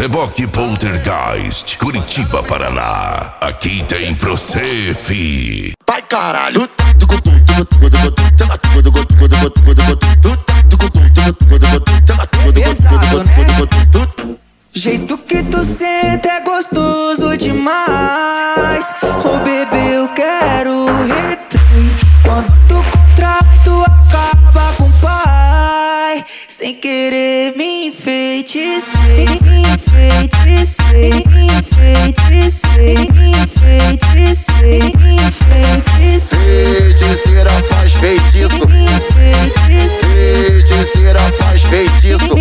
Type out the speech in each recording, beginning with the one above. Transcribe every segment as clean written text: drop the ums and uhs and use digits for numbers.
Reboque Poltergeist, Curitiba, Paraná. Aqui tem pra você, fi. Vai, caralho. Pesado, né? Jeito que tu senta é gostoso demais. Oh, bebê, eu quero replay. Quando tu contrato acaba com o pai. Sem querer me enfeitecei, enfeitecei, enfeitecei, enfeitecei, enfeitecei. Feiticeira faz feitiço. Feiticeira faz feitiço.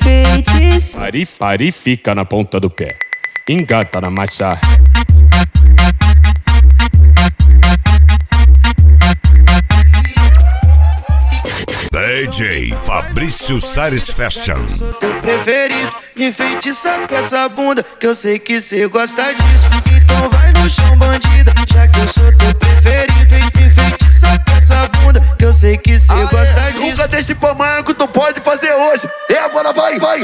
Pare, fica na ponta do pé. Engata na marcha. DJ Fabrício Sares Fashion. Teu preferido, me enfeitiça com essa bunda, que eu sei que cê gosta disso. Então vai no chão, bandida, já que eu sou teu preferido. Me enfeitiça com essa bunda, que eu sei que cê gosta disso. Nunca deixe pra amanhã que tu pode fazer hoje. E agora vai, vai.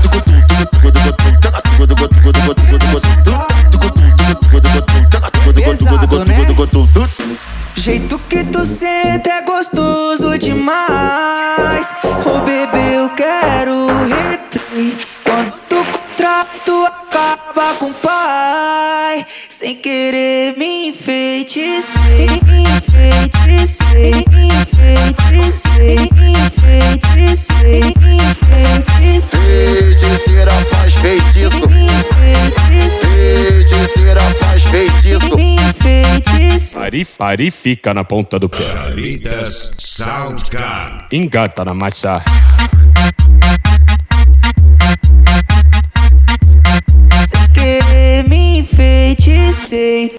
Pesado, né? Jeito que tu senta é gostoso demais. Oh, bebê, eu quero replay. Quando tu contrato acaba com o pai. Sem querer me enfeitecei, enfeitecei, enfeitecei, enfeitecei, enfeitecei. Feiticeira faz feitiço. Feiticeira faz feitiço. Pare, fica na ponta do pé. Charitas Soundcar. Engata na marcha. Sem querer me enfeitecei.